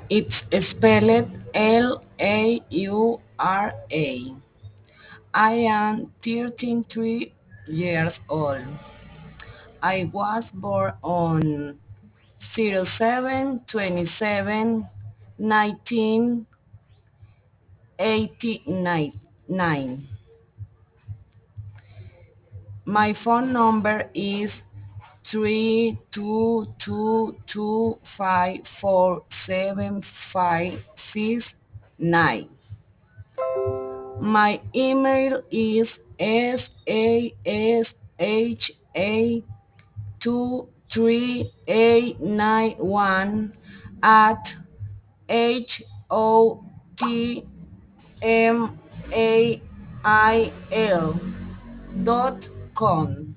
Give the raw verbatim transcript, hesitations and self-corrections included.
It's spelled L A U R A. I am thirty-three years old. I was born on zero seven twenty-seven nineteen eighty-nine. My phone number is three two two two five four seven five six nine. My email is sasha two three eight nine one at h o t m a i l dot com.